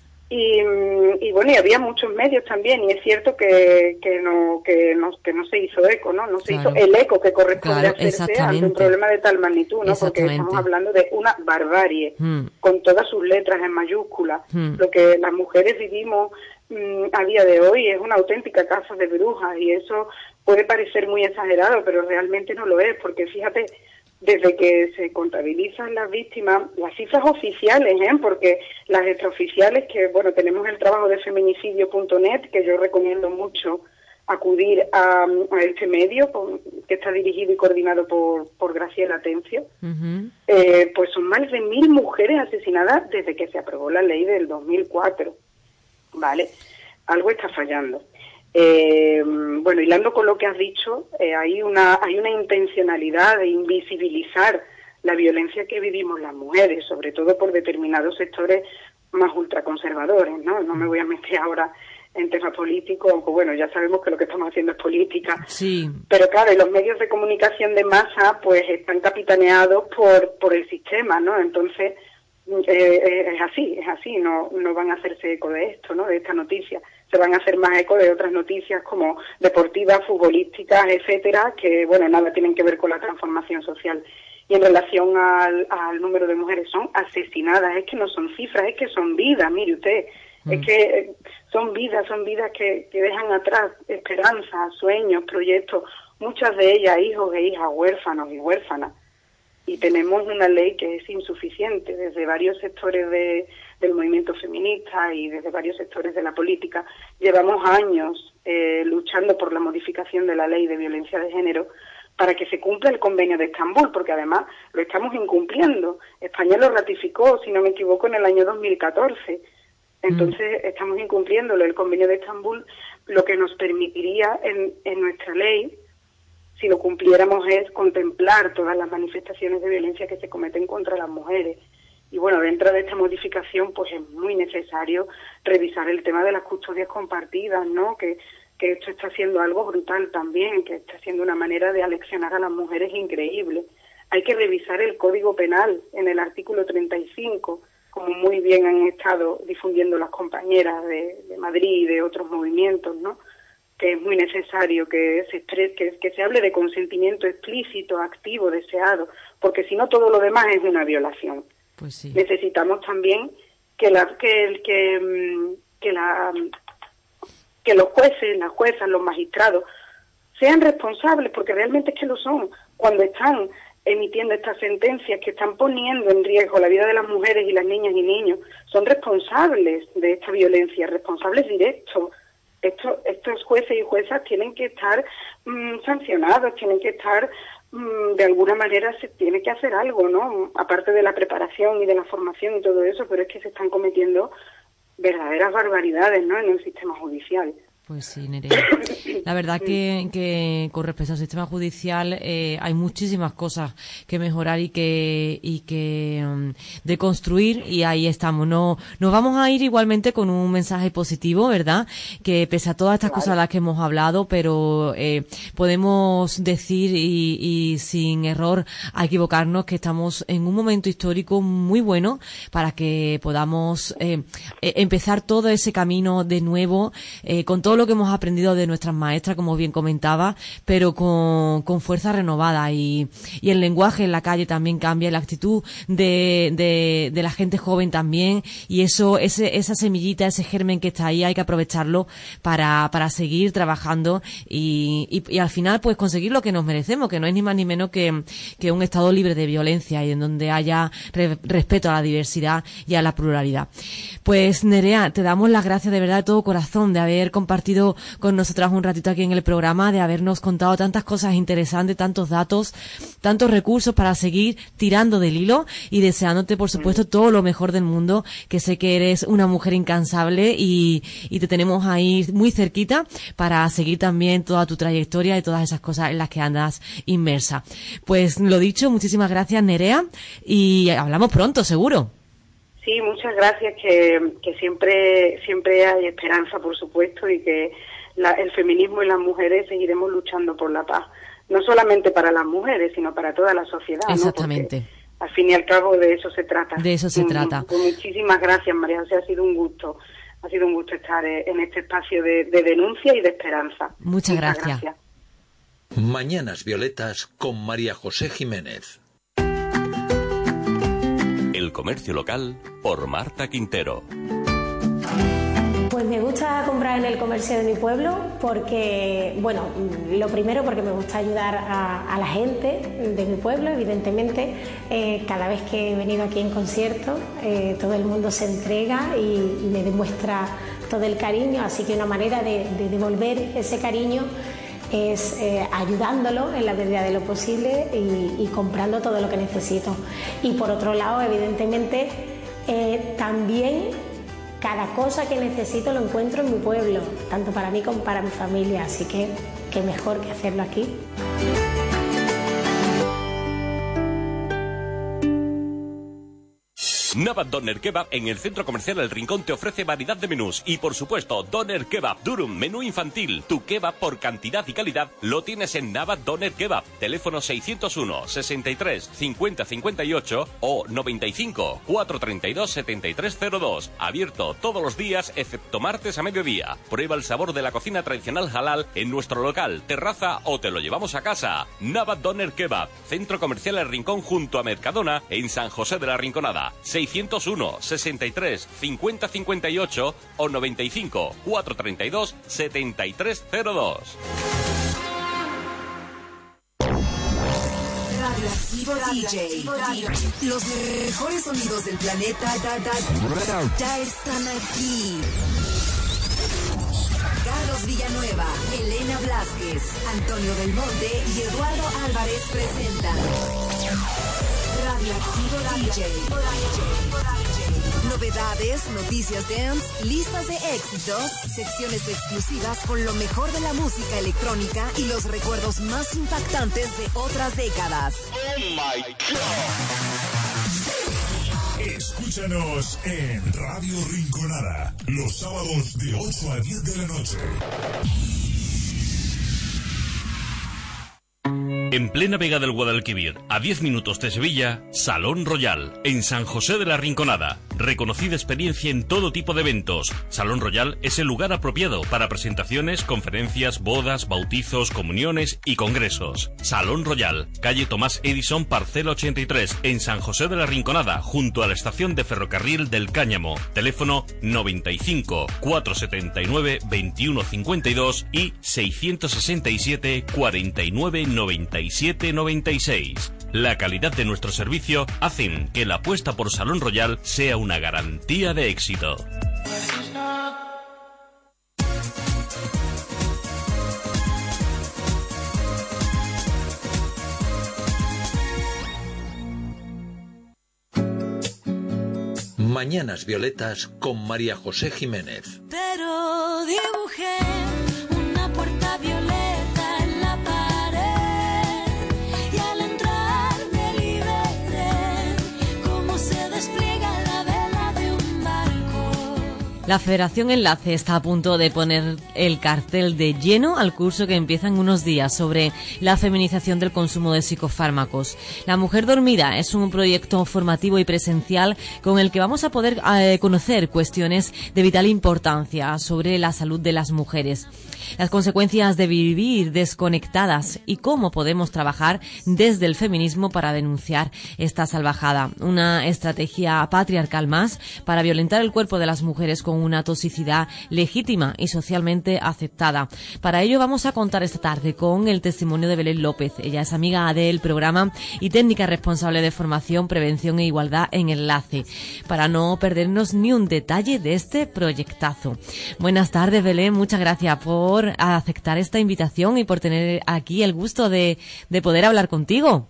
Y bueno, y había muchos medios también, y es cierto que no se hizo eco, ¿no? No se hizo el eco que corresponde hacerse ante un problema de tal magnitud, ¿no? Porque estamos hablando de una barbarie, con todas sus letras en mayúsculas. Lo que las mujeres vivimos a día de hoy es una auténtica caza de brujas, y eso puede parecer muy exagerado, pero realmente no lo es, porque fíjate, desde que se contabilizan las víctimas, las cifras oficiales, porque las extraoficiales, que bueno, tenemos el trabajo de feminicidio.net, que yo recomiendo mucho acudir a este medio, que está dirigido y coordinado por Graciela Atencio, pues son más de 1.000 mujeres asesinadas desde que se aprobó la ley del 2004, ¿vale? Algo está fallando. Bueno, hilando con lo que has dicho, hay una intencionalidad de invisibilizar la violencia que vivimos las mujeres, sobre todo por determinados sectores más ultraconservadores, ¿no? No me voy a meter ahora en temas políticos, aunque bueno, ya sabemos que lo que estamos haciendo es política. Sí. Pero claro, y los medios de comunicación de masa pues están capitaneados por el sistema, ¿no? Entonces, es así, no van a hacerse eco de esto, ¿no?, de esta noticia. Se van a hacer más eco de otras noticias como deportivas, futbolísticas, etcétera, que, bueno, nada tienen que ver con la transformación social. Y en relación al número de mujeres, son asesinadas, es que no son cifras, es que son vidas, mire usted, es que son vidas que dejan atrás esperanzas, sueños, proyectos, muchas de ellas hijos e hijas, huérfanos y huérfanas. Y tenemos una ley que es insuficiente. Desde varios sectores del movimiento feminista y desde varios sectores de la política llevamos años luchando por la modificación de la ley de violencia de género para que se cumpla el convenio de Estambul, porque además lo estamos incumpliendo. España lo ratificó, si no me equivoco, en el año 2014. Entonces estamos incumpliéndolo. El convenio de Estambul lo que nos permitiría en nuestra ley, si lo cumpliéramos, es contemplar todas las manifestaciones de violencia que se cometen contra las mujeres. Y bueno, dentro de esta modificación, pues es muy necesario revisar el tema de las custodias compartidas, ¿no? Que esto está siendo algo brutal también, que está siendo una manera de aleccionar a las mujeres increíble. Hay que revisar el Código Penal en el artículo 35, como muy bien han estado difundiendo las compañeras de Madrid y de otros movimientos, ¿no?, que es muy necesario que se hable de consentimiento explícito, activo, deseado, porque si no todo lo demás es una violación. Pues sí. Necesitamos también que los jueces, las juezas, los magistrados sean responsables, porque realmente es que lo son, cuando están emitiendo estas sentencias que están poniendo en riesgo la vida de las mujeres y las niñas y niños, son responsables de esta violencia, responsables directos. Estos jueces y juezas tienen que estar sancionados, tienen que estar, de alguna manera se tiene que hacer algo, ¿no?, aparte de la preparación y de la formación y todo eso, pero es que se están cometiendo verdaderas barbaridades, ¿no?, en el sistema judicial. Pues sí, Nerea. La verdad que con respecto al sistema judicial hay muchísimas cosas que mejorar y que deconstruir, y ahí estamos. Nos vamos a ir igualmente con un mensaje positivo, ¿verdad? Que pese a todas estas cosas de las que hemos hablado, pero podemos decir y sin error a equivocarnos que estamos en un momento histórico muy bueno para que podamos empezar todo ese camino de nuevo con todo lo que hemos aprendido de nuestras maestras, como bien comentaba, pero con fuerza renovada, y el lenguaje en la calle también cambia, la actitud de la gente joven también, y esa semillita, ese germen que está ahí, hay que aprovecharlo para seguir trabajando y al final pues conseguir lo que nos merecemos, que no es ni más ni menos que un estado libre de violencia y en donde haya respeto a la diversidad y a la pluralidad. Pues Nerea, te damos las gracias de verdad de todo corazón de haber compartido con nosotras un ratito aquí en el programa, de habernos contado tantas cosas interesantes, tantos datos, tantos recursos para seguir tirando del hilo, y deseándote por supuesto todo lo mejor del mundo, que sé que eres una mujer incansable y te tenemos ahí muy cerquita para seguir también toda tu trayectoria y todas esas cosas en las que andas inmersa. Pues lo dicho, muchísimas gracias Nerea, y hablamos pronto seguro. Sí, muchas gracias, que siempre hay esperanza, por supuesto, y que el feminismo y las mujeres seguiremos luchando por la paz, no solamente para las mujeres, sino para toda la sociedad. Exactamente. ¿No? Porque al fin y al cabo de eso se trata. De eso se trata. Pues muchísimas gracias, María José, ha sido un gusto estar en este espacio de denuncia y de esperanza. Muchas gracias. Mañanas Violetas con María José Jiménez. El comercio local por Marta Quintero. Pues me gusta comprar en el comercio de mi pueblo porque, bueno, lo primero porque me gusta ayudar a la gente de mi pueblo, evidentemente. Cada vez que he venido aquí en concierto, todo el mundo se entrega y me demuestra todo el cariño, así que una manera de devolver ese cariño es ayudándolo en la medida de lo posible y comprando todo lo que necesito. Y por otro lado, evidentemente, también cada cosa que necesito lo encuentro en mi pueblo, tanto para mí como para mi familia, así que qué mejor que hacerlo aquí. Navat Doner Kebab en el Centro Comercial El Rincón te ofrece variedad de menús y, por supuesto, Doner Kebab Durum, menú infantil. Tu kebab por cantidad y calidad lo tienes en Navat Doner Kebab. Teléfono 601 63 50 58 o 95 432 7302. Abierto todos los días excepto martes a mediodía. Prueba el sabor de la cocina tradicional halal en nuestro local, terraza o te lo llevamos a casa. Navat Doner Kebab, Centro Comercial El Rincón junto a Mercadona en San José de la Rinconada. 601 63 50 58 o 95 432 7302. Radioactivo DJ. Los mejores sonidos del planeta ya están aquí. Carlos Villanueva, Elena Blázquez, Antonio Del Monte y Eduardo Álvarez presentan Radioactivo DJ. Novedades, noticias dance, listas de éxitos, secciones exclusivas con lo mejor de la música electrónica y los recuerdos más impactantes de otras décadas. Oh my God. Escúchanos en Radio Rinconada, los sábados de 8 a 10 de la noche. En plena Vega del Guadalquivir, a 10 minutos de Sevilla, Salón Royal, en San José de la Rinconada. Reconocida experiencia en todo tipo de eventos. Salón Royal es el lugar apropiado para presentaciones, conferencias, bodas, bautizos, comuniones y congresos. Salón Royal, calle Tomás Edison, parcela 83, en San José de la Rinconada, junto a la estación de ferrocarril del Cáñamo. Teléfono 95 479 2152 y 667 49 97 96. La calidad de nuestro servicio hacen que la apuesta por Salón Royal sea una garantía de éxito. Mañanas Violetas con María José Jiménez. Pero dibujé una puerta violeta en la pared y al entrar me liberé cómo se despliega la vela de un barco. La Federación Enlace está a punto de poner el cartel de lleno al curso que empieza en unos días sobre la feminización del consumo de psicofármacos. La Mujer Dormida es un proyecto formativo y presencial con el que vamos a poder conocer cuestiones de vital importancia sobre la salud de las mujeres, las consecuencias de vivir desconectadas y cómo podemos trabajar desde el feminismo para denunciar esta salvajada. Una estrategia patriarcal más para violentar el cuerpo de las mujeres con una toxicidad legítima y socialmente aceptada. Para ello vamos a contar esta tarde con el testimonio de Belén López. Ella es amiga del programa y técnica responsable de formación, prevención e igualdad en Enlace, para no perdernos ni un detalle de este proyectazo. Buenas tardes, Belén, muchas gracias por aceptar esta invitación y por tener aquí el gusto de poder hablar contigo.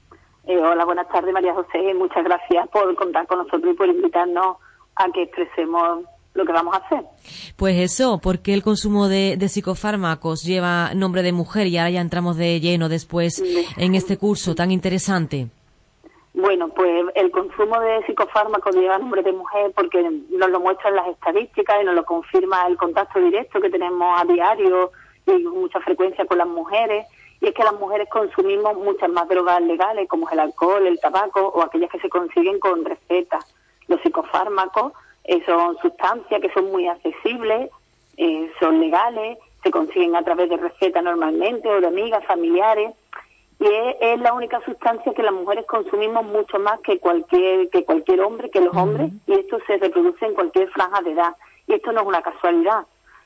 Hola, buenas tardes, María José. Muchas gracias por contar con nosotros y por invitarnos a que expresemos lo que vamos a hacer. Pues eso, porque el consumo de psicofármacos lleva nombre de mujer y ahora ya entramos de lleno después en este curso tan interesante. Bueno, pues el consumo de psicofármacos lleva nombre de mujer porque nos lo muestran las estadísticas y nos lo confirma el contacto directo que tenemos a diario y con mucha frecuencia con las mujeres. Y es que las mujeres consumimos muchas más drogas legales, como es el alcohol, el tabaco o aquellas que se consiguen con receta. Los psicofármacos son sustancias que son muy accesibles, son legales, se consiguen a través de recetas normalmente o de amigas, familiares, y es la única sustancia que las mujeres consumimos mucho más que cualquier hombre, que los hombres, y esto se reproduce en cualquier franja de edad. Y esto no es una casualidad.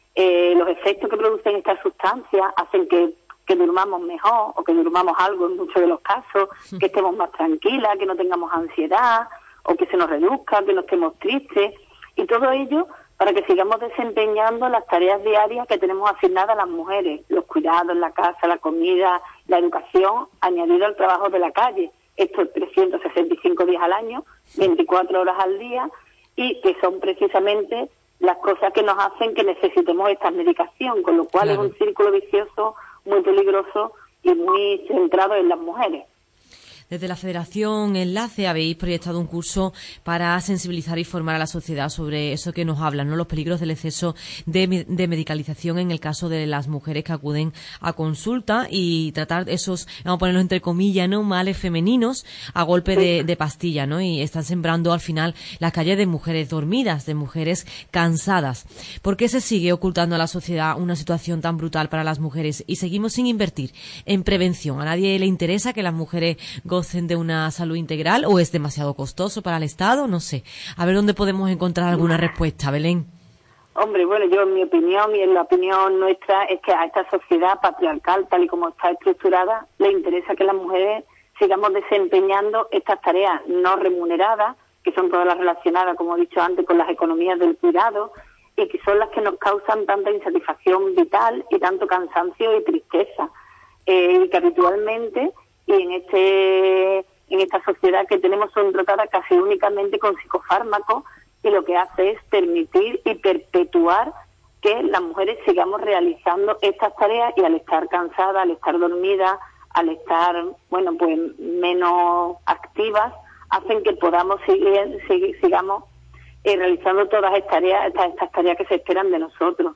Los efectos que producen estas sustancias hacen que durmamos mejor o que durmamos algo en muchos de los casos, que estemos más tranquilas, que no tengamos ansiedad o que se nos reduzca, que no estemos tristes, y todo ello para que sigamos desempeñando las tareas diarias que tenemos asignadas a las mujeres, los cuidados, la casa, la comida, la educación, añadido al trabajo de la calle. Esto es 365 días al año, 24 horas al día, y que son precisamente las cosas que nos hacen que necesitemos esta medicación, con lo cual claro, es un círculo vicioso muy peligroso y muy centrado en las mujeres. Desde la Federación Enlace habéis proyectado un curso para sensibilizar y formar a la sociedad sobre eso que nos hablan, ¿no? Los peligros del exceso de medicalización en el caso de las mujeres que acuden a consulta y tratar esos, vamos a ponerlo entre comillas, ¿no? Males femeninos a golpe de pastilla, ¿no? Y están sembrando al final las calles de mujeres dormidas, de mujeres cansadas. ¿Por qué se sigue ocultando a la sociedad una situación tan brutal para las mujeres y seguimos sin invertir en prevención? ¿A nadie le interesa que las mujeres gocen de una salud integral o es demasiado costoso para el Estado? No sé. A ver dónde podemos encontrar alguna respuesta, Belén. Hombre, bueno, yo en mi opinión y en la opinión nuestra es que a esta sociedad patriarcal, tal y como está estructurada, le interesa que las mujeres sigamos desempeñando estas tareas no remuneradas, que son todas las relacionadas, como he dicho antes, con las economías del cuidado y que son las que nos causan tanta insatisfacción vital y tanto cansancio y tristeza. Y que habitualmente y en esta sociedad que tenemos son tratadas casi únicamente con psicofármacos y lo que hace es permitir y perpetuar que las mujeres sigamos realizando estas tareas y al estar cansadas, al estar dormidas, al estar, bueno, pues menos activas, hacen que podamos sigamos realizando todas estas tareas que se esperan de nosotros.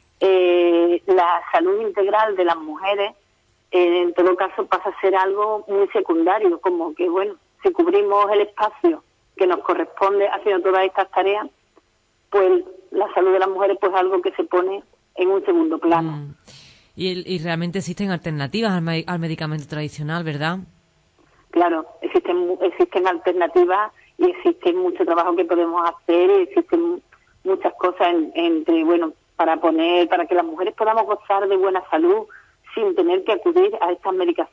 La salud integral de las mujeres en todo caso pasa a ser algo muy secundario, como que, bueno, si cubrimos el espacio que nos corresponde haciendo todas estas tareas, pues la salud de las mujeres pues algo que se pone en un segundo plano. Y realmente existen alternativas al medicamento tradicional, ¿verdad? Claro, existen alternativas y existe mucho trabajo que podemos hacer y existen muchas cosas para que las mujeres podamos gozar de buena salud sin tener que acudir a estas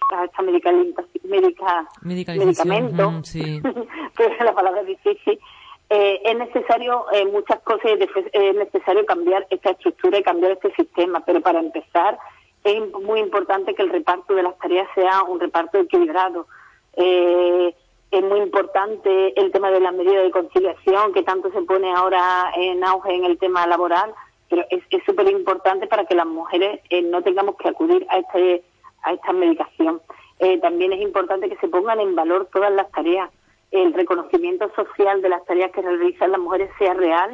medicamentos, sí. Pues la palabra es difícil. Es necesario muchas cosas, es necesario cambiar esta estructura y cambiar este sistema, pero para empezar es muy importante que el reparto de las tareas sea un reparto equilibrado. Es muy importante el tema de las medidas de conciliación, que tanto se pone ahora en auge en el tema laboral, pero es súper importante para que las mujeres no tengamos que acudir a esta medicación. También es importante que se pongan en valor todas las tareas, el reconocimiento social de las tareas que realizan las mujeres sea real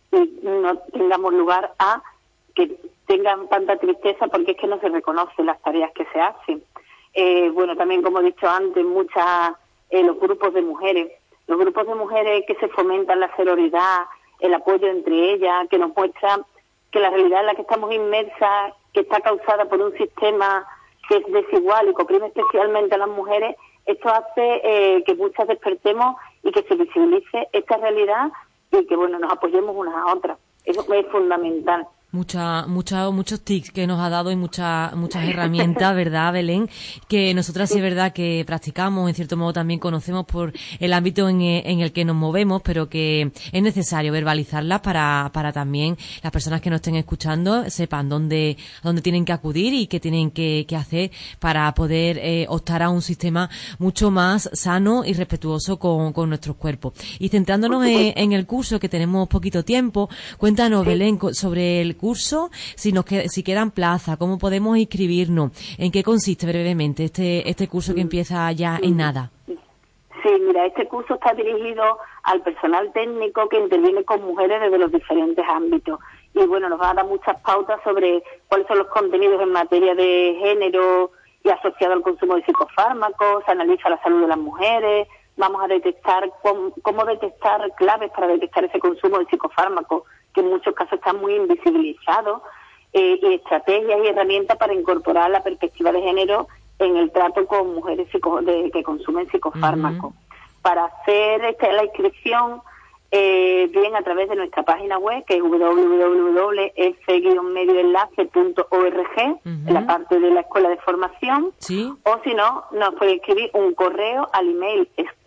y no tengamos lugar a que tengan tanta tristeza, porque es que no se reconocen las tareas que se hacen. Bueno, también, como he dicho antes, los grupos de mujeres que se fomentan la sororidad, el apoyo entre ellas, que nos muestran que la realidad en la que estamos inmersas, que está causada por un sistema que es desigual y que oprime especialmente a las mujeres, esto hace que muchas despertemos y que se visibilice esta realidad y que, bueno, nos apoyemos unas a otras. Eso es fundamental. Muchos tips que nos ha dado y muchas herramientas, ¿verdad, Belén? Que nosotras sí es verdad que practicamos, en cierto modo también conocemos por el ámbito en el que nos movemos, pero que es necesario verbalizarlas para también las personas que nos estén escuchando sepan dónde tienen que acudir y qué tienen que hacer para poder optar a un sistema mucho más sano y respetuoso con nuestros cuerpos. Y centrándonos en el curso, que tenemos poquito tiempo, cuéntanos, Belén, sobre el curso, si quedan plazas, cómo podemos inscribirnos, en qué consiste brevemente este curso que empieza ya en nada. Sí, mira, este curso está dirigido al personal técnico que interviene con mujeres desde los diferentes ámbitos. Y bueno, nos va a dar muchas pautas sobre cuáles son los contenidos en materia de género y asociado al consumo de psicofármacos, se analiza la salud de las mujeres, vamos a detectar cómo detectar claves para detectar ese consumo de psicofármacos, que en muchos casos está muy invisibilizado, y estrategias y herramientas para incorporar la perspectiva de género en el trato con mujeres que consumen psicofármacos. Para hacer la inscripción, bien a través de nuestra página web, que es www.f-medioenlace.org, en la parte de la escuela de formación, ¿sí? O si no, nos puede escribir un correo al email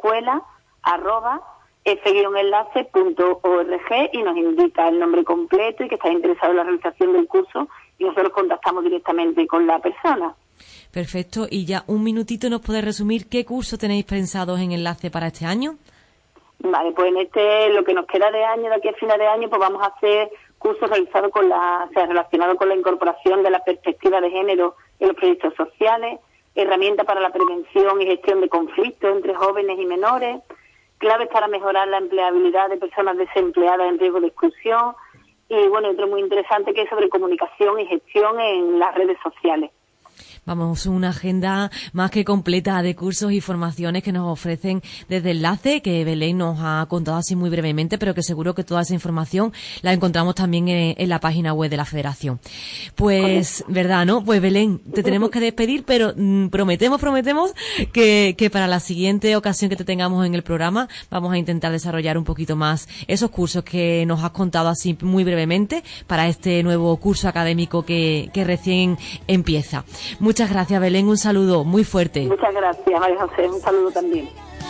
escuela@f-enlace.org y nos indica el nombre completo y que está interesado en la realización del curso, y nosotros contactamos directamente con la persona. Perfecto. Y ya un minutito nos puede resumir qué curso tenéis pensados en Enlace para este año. Vale, pues en lo que nos queda de año, de aquí a final de año, pues vamos a hacer cursos realizados relacionados con la incorporación de la perspectiva de género en los proyectos sociales, herramientas para la prevención y gestión de conflictos entre jóvenes y menores, claves para mejorar la empleabilidad de personas desempleadas en riesgo de exclusión, y bueno, otro muy interesante que es sobre comunicación y gestión en las redes sociales. Vamos, una agenda más que completa de cursos y formaciones que nos ofrecen desde Enlace, que Belén nos ha contado así muy brevemente, pero que seguro que toda esa información la encontramos también en la página web de la Federación. Pues, ¿verdad, no? Pues Belén, te tenemos que despedir, pero prometemos que para la siguiente ocasión que te tengamos en el programa vamos a intentar desarrollar un poquito más esos cursos que nos has contado así muy brevemente para este nuevo curso académico que recién empieza. Muchas gracias, Belén, un saludo muy fuerte. Muchas gracias, María José, un saludo también.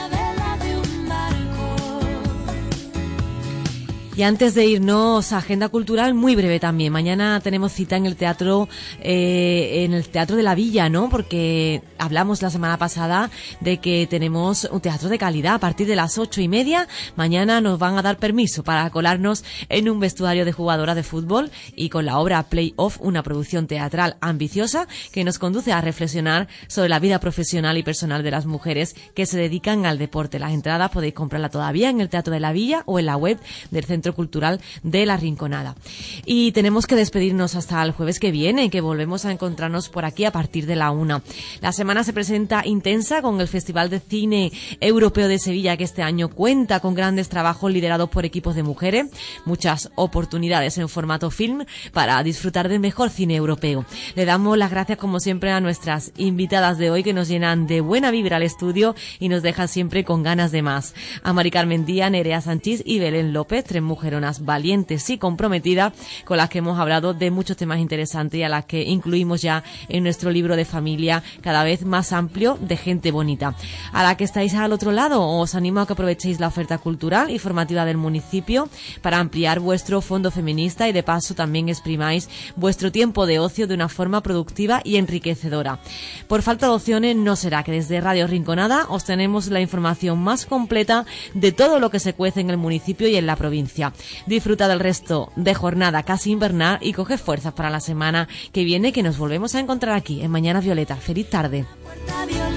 Y antes de irnos, agenda cultural muy breve también. Mañana tenemos cita en el Teatro de la Villa, ¿no? Porque hablamos la semana pasada de que tenemos un teatro de calidad a partir de las 8:30. Mañana nos van a dar permiso para colarnos en un vestuario de jugadoras de fútbol y con la obra Play-Off, una producción teatral ambiciosa que nos conduce a reflexionar sobre la vida profesional y personal de las mujeres que se dedican al deporte. Las entradas podéis comprarla todavía en el Teatro de la Villa o en la web del Centro Cultural de La Rinconada. Y tenemos que despedirnos hasta el jueves que viene, que volvemos a encontrarnos por aquí a partir de la 1. La semana se presenta intensa con el Festival de Cine Europeo de Sevilla, que este año cuenta con grandes trabajos liderados por equipos de mujeres, muchas oportunidades en formato film para disfrutar del mejor cine europeo. Le damos las gracias como siempre a nuestras invitadas de hoy, que nos llenan de buena vibra al estudio y nos dejan siempre con ganas de más. A Mari Carmen Díaz, Nerea Sanchís y Belén López, tres mujeronas valientes y comprometidas con las que hemos hablado de muchos temas interesantes y a las que incluimos ya en nuestro libro de familia cada vez más amplio de gente bonita. A la que estáis al otro lado, os animo a que aprovechéis la oferta cultural y formativa del municipio para ampliar vuestro fondo feminista y de paso también exprimáis vuestro tiempo de ocio de una forma productiva y enriquecedora. Por falta de opciones no será que desde Radio Rinconada os tenemos la información más completa de todo lo que se cuece en el municipio y en la provincia. Disfruta del resto de jornada casi invernal y coge fuerzas para la semana que viene, que nos volvemos a encontrar aquí en Mañana Violeta. Feliz tarde.